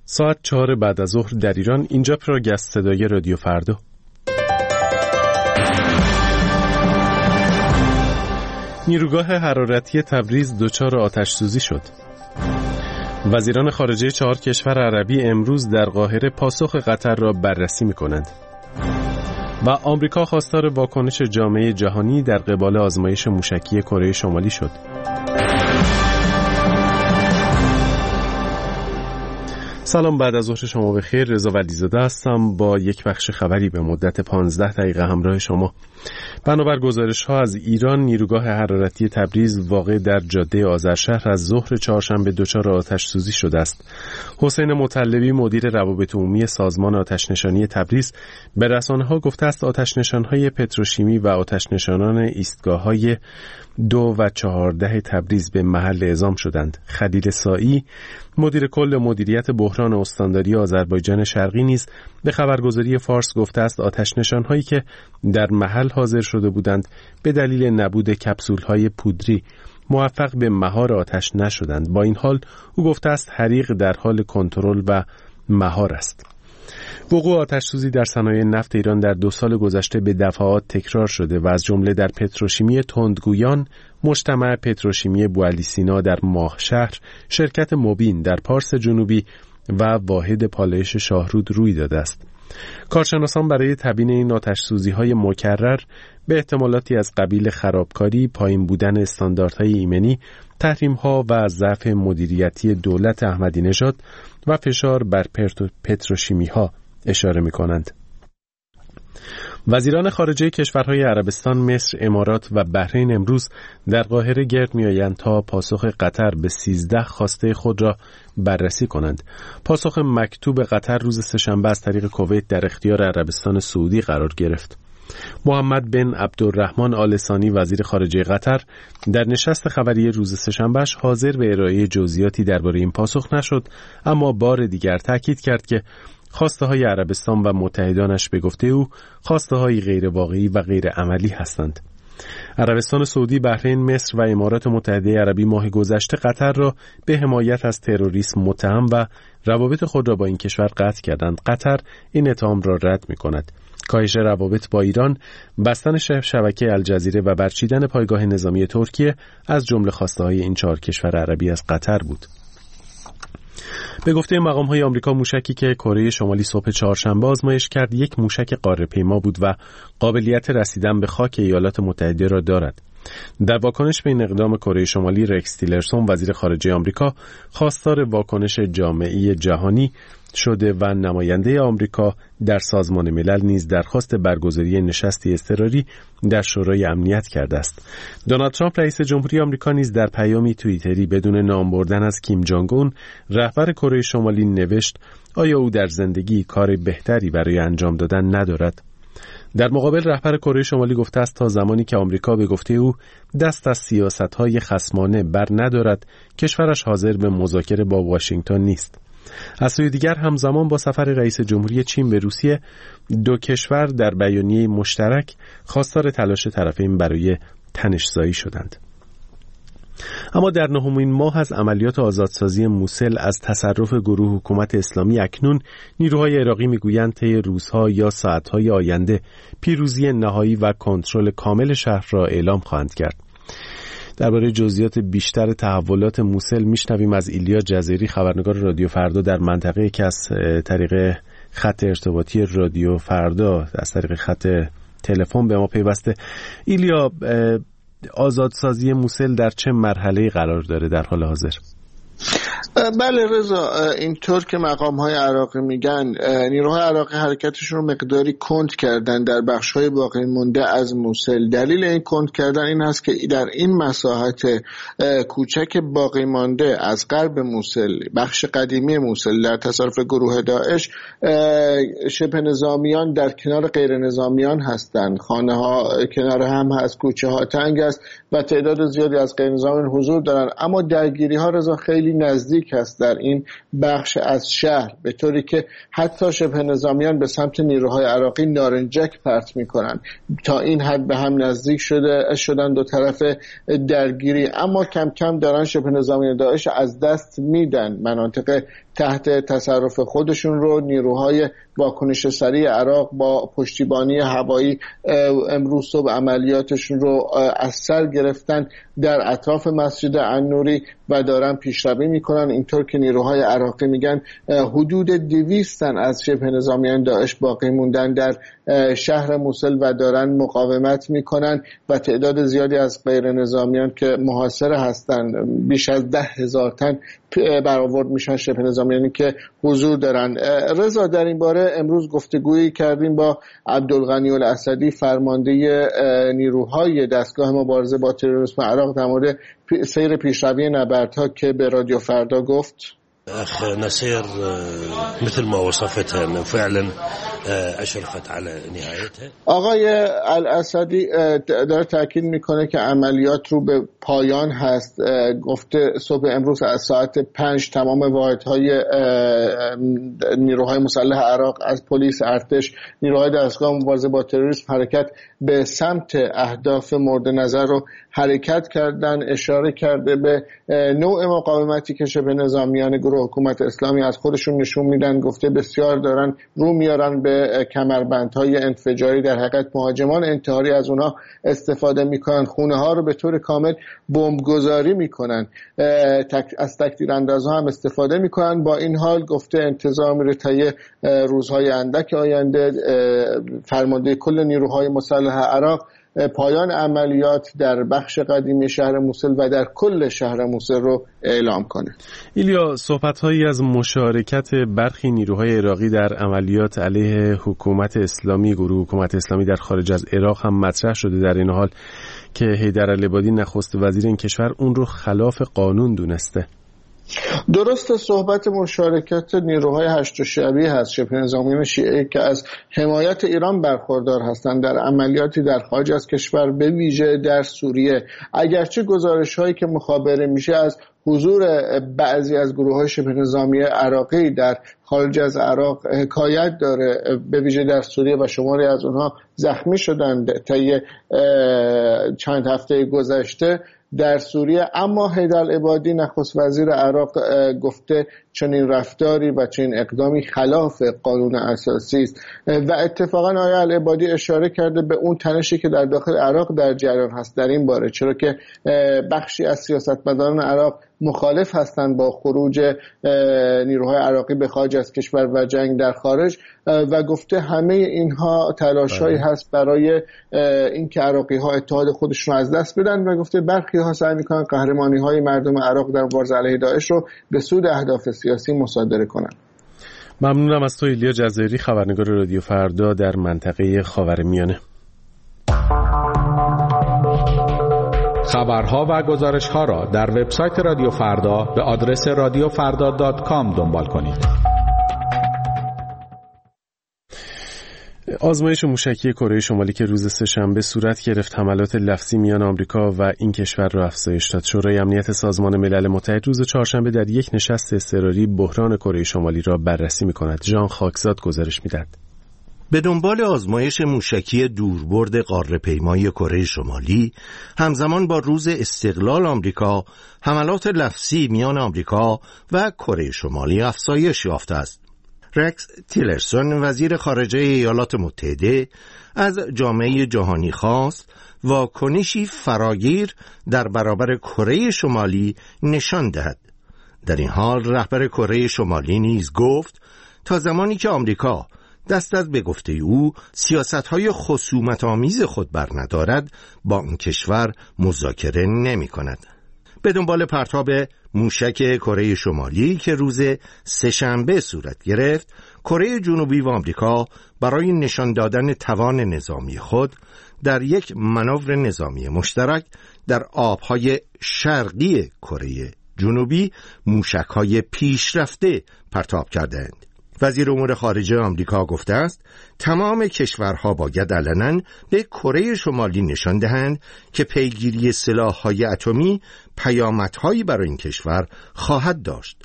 ساعت 4 بعد از ظهر در ایران. اینجا پراگست صدای رادیو فردا. نیروگاه حرارتی تبریز دچار آتش سوزی شد. وزیران خارجه 4 کشور عربی امروز در قاهره پاسخ قطر را بررسی می‌کنند. و آمریکا خواستار واکنش جامعه جهانی در قبال آزمایش موشکی کره شمالی شد. سلام، بعد از ظهر شما بخیر. رضا ولیزاده هستم با یک بخش خبری به مدت 15 دقیقه همراه شما. بنابر گزارش‌ها از ایران، نیروگاه حرارتی تبریز واقع در جاده آذرشهر از ظهر چهارشنبه دچار آتش سوزی شده است. حسین مطلبی، مدیر روابط عمومی سازمان آتش‌نشانی تبریز، به رسانه‌ها گفته است آتش‌نشان‌های پتروشیمی و آتش‌نشانان ایستگاه‌های 2 و 14 تبریز به محل اعزام شدند. خلیل سائی، مدیر کل مدیریت بحران استانداری آذربایجان شرقی، نیز به خبرگزاری فارس گفته است آتش‌نشان‌هایی که در محل حاضر شده بودند به دلیل نبود کپسول‌های پودری موفق به مهار آتش نشدند. با این حال او گفته است حریق در حال کنترل و مهار است. وقوع آتش‌سوزی در صنایع نفت ایران در 2 سال گذشته به دفعات تکرار شده و از جمله در پتروشیمی تندگویان، مجتمع پتروشیمی بوعلی سینا در ماهشهر، شرکت موبین در پارس جنوبی و واحد پالایش شاهرود روی داده است. کارشناسان برای تبیین این آتش‌سوزی‌های مکرر به احتمالاتی از قبیل خرابکاری، پایین بودن استانداردهای ایمنی، تحریم‌ها و ضعف مدیریتی دولت احمدی نژاد و فشار بر پتروشیمی‌ها اشاره می‌کنند. وزیران خارجه کشورهای عربستان، مصر، امارات و بحرین امروز در قاهره گرد می‌آیند تا پاسخ قطر به 13 خواسته خود را بررسی کنند. پاسخ مکتوب قطر روز سه‌شنبه از طریق کویت در اختیار عربستان سعودی قرار گرفت. محمد بن عبدالرحمن آل ثانی، وزیر خارجه قطر، در نشست خبری روز سه‌شنبه‌اش حاضر به ارائه جزئیاتی درباره این پاسخ نشد، اما بار دیگر تاکید کرد که خواسته های عربستان و متحدانش به گفته او خواسته های غیر واقعی و غیر عملی هستند. عربستان سعودی، بحرین، مصر و امارات متحده عربی ماه گذشته قطر را به حمایت از تروریسم متهم و روابط خود را با این کشور قطع کردند. قطر این اتهام را رد می‌کند. کاهش روابط با ایران، بستن شبکه الجزیره و برچیدن پایگاه نظامی ترکیه از جمله خواسته‌های این 4 کشور عربی از قطر بود. به گفته مقام‌های آمریکا، موشکی که کره شمالی صبح چهارشنبه آزمایش کرد یک موشک قاره‌پیما بود و قابلیت رسیدن به خاک ایالات متحده را دارد. در واکنش به این اقدام کره شمالی، رکس تیلرسون، وزیر خارجه آمریکا، خواستار واکنش جامعه جهانی شده و نماینده آمریکا در سازمان ملل نیز درخواست برگزاری نشستی اضطراری در شورای امنیت کرده است. دونالد ترامپ، رئیس جمهوری آمریکا، نیز در پیامی توییتری بدون نام بردن از کیم جونگ اون، رهبر کره شمالی، نوشت آیا او در زندگی کار بهتری برای انجام دادن ندارد؟ در مقابل، رهبر کره شمالی گفته است تا زمانی که آمریکا به گفته او دست از سیاست‌های خصمانه بر ندارد، کشورش حاضر به مذاکره با واشنگتن نیست. از سوی دیگر، همزمان با سفر رئیس جمهوری چین به روسیه، 2 کشور در بیانیه مشترک خواستار تلاش طرفین برای تنش‌زایی شدند. اما در 9مین ماه از عملیات آزادسازی موسل از تصرف گروه حکومت اسلامی، اکنون نیروهای عراقی میگویند طی روزها یا ساعتهای آینده پیروزی نهایی و کنترل کامل شهر را اعلام خواهند کرد. درباره جزئیات بیشتر تحولات موسل میشنویم از ایلیا جزیری، خبرنگار رادیو فردا در منطقه که از طریق خط ارتباطی رادیو فردا از طریق خط تلفن به ما پیوسته. ایلیا، آزادسازی موسل در چه مرحله‌ای قرار داره در حال حاضر؟ بله رضا، اینطور که مقام‌های عراقی میگن، نیروهای عراقی حرکتشون رو مقداری کند کردن در بخش‌های باقی مونده از موسل. دلیل این کند کردن این هست که در این مساحت کوچک باقی مانده از غرب موسل، بخش قدیمی موسل در تصرف گروه داعش، شبه نظامیان در کنار غیر نظامیان هستند. خانه‌ها کنار هم هست، کوچه‌ها تنگ است و تعداد زیادی از غیر نظامیان حضور دارن، اما درگیری‌ها رضا خیلی نزدیک نزدیک است در این بخش از شهر، به طوری که حتی شبه نظامیان به سمت نیروهای عراقی نارنجک پرت میکنن. تا این حد به هم نزدیک شدن دو طرف درگیری، اما کم کم دارن شبه نظامیان داعش از دست میدن مناطق تحت تصرف خودشون رو. نیروهای واکنش سریع عراق با پشتیبانی هوایی امروز صبح عملیاتشون رو از سر گرفتن در اطراف مسجد النوری و دارن پیشروی میکنن. اینطور که نیروهای عراقی میگن حدود 200 تن از شبه نظامیان داعش باقی موندن در شهر موصل و دارن مقاومت میکنن و تعداد زیادی از غیر نظامیان که محاصره هستن، بیش از 10,000 تن برآورد میشن شبه نظامیانی که حضور دارن. رضا، در این باره امروز گفتگویی کردیم با عبدالغنی الاسدی، فرمانده نیروهای دستگاه مبارزه با تروریسم عراق، در مورد سیر پیشروی نبردها که به رادیو فردا گفت. أخ نصير مثل ما وصفتها أنه فعلا أشرفت على نهايتها. آقای الاسدی داره تاکید میکنه که عملیات رو به پایان هست. گفته صبح امروز از ساعت 5 تمام واحدهای نیروهای مسلح عراق از پلیس، ارتش، نیروهای دستگاه مبارزه با تروریسم حرکت به سمت اهداف مورد نظر رو حرکت کردن. اشاره کرده به نوع مقاومتی که شبه نظامیان گروه حکومت اسلامی از خودشون نشون میدن. گفته بسیار دارن رو میارن به کمربندهای انفجاری، در حقیقت مهاجمان انتحاری از اونها استفاده میکنن، خونه ها رو به طور کامل بمبگذاری میکنن، از تکدیر اندازها هم استفاده میکنن. با این حال گفته انتظار میره طی روزهای اندک آینده فرمانده کل نیروهای مسلح عراق پایان عملیات در بخش قدیمی شهر موصل و در کل شهر موصل رو اعلام کنه. ایلیا، صحبت‌هایی از مشارکت برخی نیروهای عراقی در عملیات علیه حکومت اسلامی، گروه حکومت اسلامی در خارج از عراق هم مطرح شده، در این حال که حیدرالعبادی نخست وزیر این کشور اون رو خلاف قانون دونسته. درست، صحبت مشارکت نیروهای هشت شعبی هست، شبه نظامیان شیعه که از حمایت ایران برخوردار هستند در عملیاتی در خارج از کشور، به ویژه در سوریه. اگرچه گزارش‌هایی که مخابره میشه از حضور بعضی از گروه‌های شبه نظامی عراقی در خارج از عراق حکایت داره، به ویژه در سوریه، و شماری از اونها زخمی شدند طی چند هفته گذشته در سوریه. اما حیدرالعبادی نخست وزیر عراق گفته چنین رفتاری و چنین اقدامی خلاف قانون اساسی است و اتفاقا آقای العبادی اشاره کرده به اون تنشی که در داخل عراق در جریان هست در این باره، چرا که بخشی از سیاستمداران عراق مخالف هستند با خروج نیروهای عراقی به خارج از کشور و جنگ در خارج و گفته همه اینها تلاش‌هایی هست برای اینکه عراقی‌ها اتحاد خودشون از دست بدن و گفته برخی‌ها سعی می‌کنن قهرمانی‌های مردم عراق در مبارزه علیه داعش رو به سود اهداف سیاسی مصادره کنن. ممنونم از تو ایلیا جزایری، خبرنگار رادیو فردا در منطقه خاورمیانه. خبرها و گزارش‌ها را در وبسایت رادیو فردا به آدرس radiofarda.com دنبال کنید. آزمایش موشکی کره شمالی که روز سه‌شنبه صورت گرفت حملات لفظی میان آمریکا و این کشور را افزایش داد. شورای امنیت سازمان ملل متحد روز چهارشنبه در یک نشست اضطراری بحران کره شمالی را بررسی می‌کند. ژان خاکزاد گزارش می‌دهد. به دنبال آزمایش موشکی دوربرد قاره‌پیمایی کره شمالی، همزمان با روز استقلال آمریکا، حملات لفظی میان آمریکا و کره شمالی افزایش یافته است. رکس تیلرسون، وزیر خارجه ایالات متحده، از جامعه جهانی خواست واکنشی فراگیر در برابر کره شمالی نشان دهد. در این حال رهبر کره شمالی نیز گفت تا زمانی که آمریکا دست از به گفته او سیاست‌های خصومت‌آمیز خود بر ندارد، با این کشور مذاکره نمی‌کند. به دنبال پرتاب موشک کره شمالی که روز سه‌شنبه صورت گرفت، کره جنوبی و آمریکا برای نشان دادن توان نظامی خود در یک مانور نظامی مشترک در آبهای شرقی کره جنوبی موشک‌های پیشرفته پرتاب کردند. وزیر امور خارجه آمریکا گفته است تمام کشورها باید علنا به کره شمالی نشان دهند که پیگیری سلاح‌های اتمی پیامدهایی برای این کشور خواهد داشت.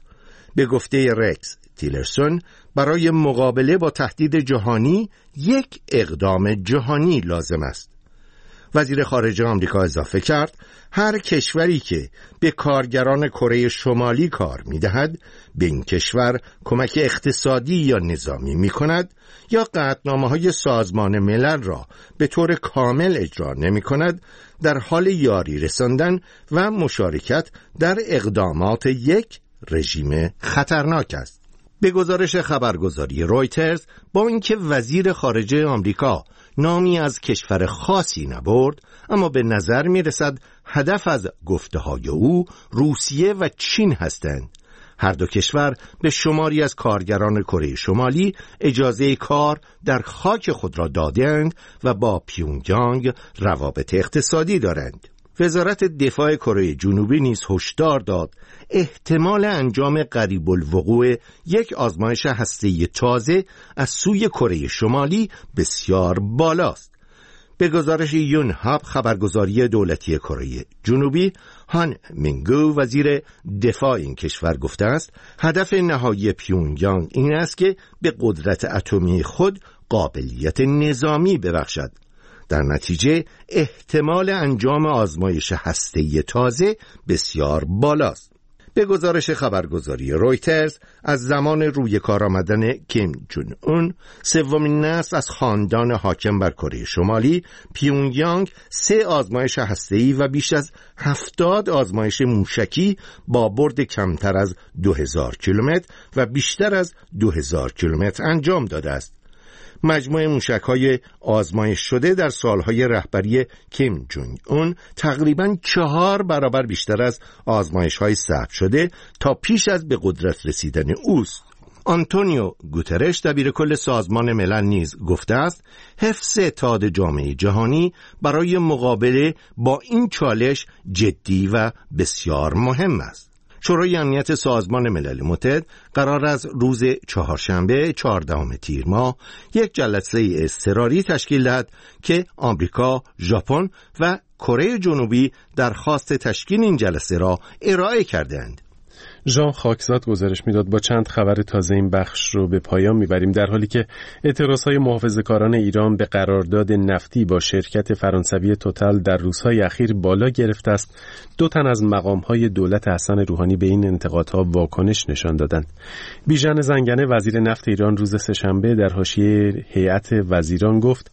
به گفته رکس تیلرسون برای مقابله با تهدید جهانی یک اقدام جهانی لازم است. وزیر خارجه آمریکا اضافه کرد هر کشوری که به کارگران کره شمالی کار می‌دهد به این کشور کمک اقتصادی یا نظامی می‌کند یا قطعنامه‌های سازمان ملل را به طور کامل اجرا نمی‌کند در حال یاری رساندن و مشارکت در اقدامات یک رژیم خطرناک است. به گزارش خبرگزاری رویترز با اینکه وزیر خارجه آمریکا نامی از کشور خاصی نبرد، اما به نظر می رسد هدف از گفته‌های او روسیه و چین هستند. هر دو کشور به شماری از کارگران کره شمالی اجازه کار در خاک خود را دادند و با پیونگیانگ روابط اقتصادی دارند. وزارت دفاع کره جنوبی نیز هشدار داد احتمال انجام قریب الوقوع یک آزمایش هسته‌ای تازه از سوی کره شمالی بسیار بالاست. به گزارش یونهاب خبرگزاری دولتی کره جنوبی، هان مینگو وزیر دفاع این کشور گفته است هدف نهایی پیونگیانگ این است که به قدرت اتمی خود قابلیت نظامی ببخشد. در نتیجه احتمال انجام آزمایش هسته‌ای تازه بسیار بالاست. به گزارش خبرگزاری رویترز از زمان روی کار آمدن کیم جون اون، سومین نسل از خاندان حاکم بر کره شمالی، پیونگیانگ 3 آزمایش هسته‌ای و بیش از 70 آزمایش موشکی با برد کمتر از 2000 کیلومتر و بیشتر از 2000 کیلومتر انجام داده است. مجموع موشک‌های آزمایش شده در سالهای رهبری کیم جونگ اون تقریباً 4 برابر بیشتر از آزمایش‌های ثبت شده تا پیش از به قدرت رسیدن اوست. آنتونیو گوترش دبیر کل سازمان ملل نیز گفته است حفظ اتحاد جامعه جهانی برای مقابله با این چالش جدی و بسیار مهم است. شورای امنیت سازمان ملل متحد قرار است روز چهارشنبه 14 تیر ماه یک جلسه اضطراری تشکیل دهد که آمریکا، ژاپن و کره جنوبی درخواست تشکیل این جلسه را ارائه کردند. ژان خاکزاد گزارش میداد. با چند خبر تازه این بخش رو به پایان میبریم. در حالی که اعتراضهای محافظه‌کاران ایران به قرارداد نفتی با شرکت فرانسوی توتال در روزهای اخیر بالا گرفته است، 2 تن از مقامهای دولت حسن روحانی به این انتقادها واکنش نشان دادند. بیژن زنگنه وزیر نفت ایران روز سه‌شنبه در حاشیه هیئت وزیران گفت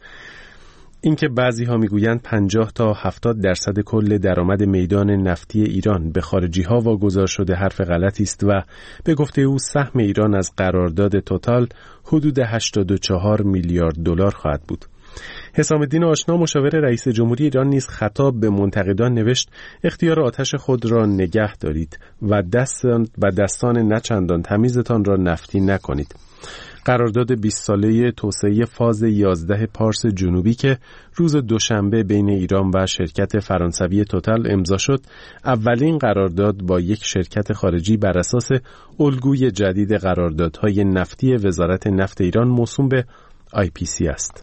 اینکه بعضی‌ها میگویند 50 تا 70% کل درآمد میدان نفتی ایران به خارجی‌ها واگذار شده حرف غلطی است و به گفته او سهم ایران از قرارداد توتال حدود 84 میلیارد دلار خواهد بود. حسام الدین آشنا مشاور رئیس جمهوری ایران نیز خطاب به منتقدان نوشت اختیار آتش خود را نگه دارید و دستان نچندان تمیزتان را نفتی نکنید. قرارداد 20 ساله توسعه فاز 11 پارس جنوبی که روز دوشنبه بین ایران و شرکت فرانسوی توتال امضا شد، اولین قرارداد با یک شرکت خارجی بر اساس الگوی جدید قراردادهای نفتی وزارت نفت ایران موسوم به IPC است.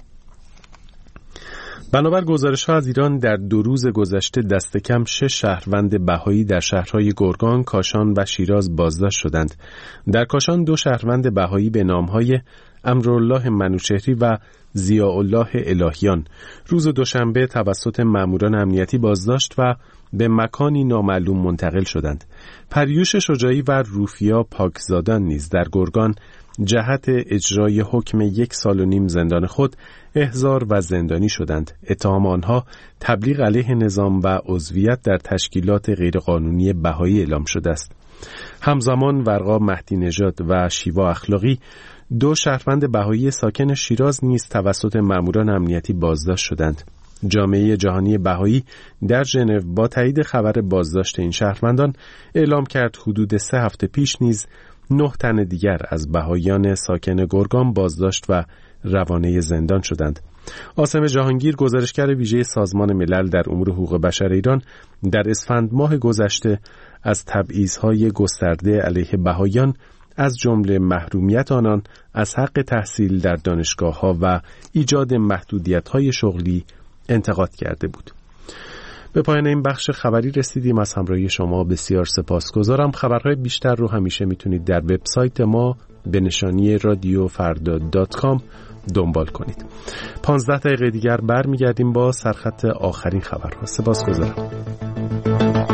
بنابر گزارش‌ها از ایران در 2 روز گذشته دست کم 6 شهروند بهایی در شهرهای گرگان، کاشان و شیراز بازداشت شدند. در کاشان 2 شهروند بهایی به نام‌های امرالله منوچهری و ضیاءالله الهیان روز دوشنبه توسط ماموران امنیتی بازداشت و به مکانی نامعلوم منتقل شدند. پریوش شجاعی و روفیا پاکزادان نیز در گرگان جهت اجرای حکم 1.5 سال زندان خود احضار و زندانی شدند. اتهام آنها تبلیغ علیه نظام و عضویت در تشکیلات غیرقانونی بهایی اعلام شده است. همزمان ورقا مهدی نژاد و شیوا اخلاقی 2 شهروند بهایی ساکن شیراز نیز توسط ماموران امنیتی بازداشت شدند. جامعه جهانی بهایی در ژنو با تایید خبر بازداشت این شهروندان اعلام کرد حدود 3 هفته پیش نیز 9 تن دیگر از بهاییان ساکن گرگان بازداشت و روانه زندان شدند. عاصم جهانگیر گزارشگر ویژه سازمان ملل در امور حقوق بشر ایران در اسفند ماه گذشته از تبعیض‌های گسترده علیه بهاییان از جمله محرومیت آنان از حق تحصیل در دانشگاه‌ها و ایجاد محدودیت‌های شغلی انتقاد کرده بود. به پایان این بخش خبری رسیدیم. از همراهی شما بسیار سپاسگزارم. خبرهای بیشتر رو همیشه میتونید در وبسایت ما به نشانی radiofardad.com دنبال کنید. 15 دقیقه دیگر برمیگردیم با سرخط آخرین خبرها. سپاسگزارم.